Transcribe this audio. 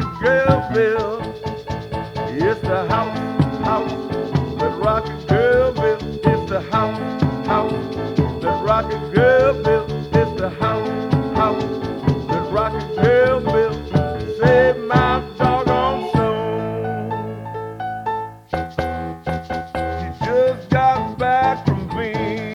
rocket girl built. It's the house that rocket girl built. It's the house that rocket girl built. It's the house that rocket girl built. Save my daughter.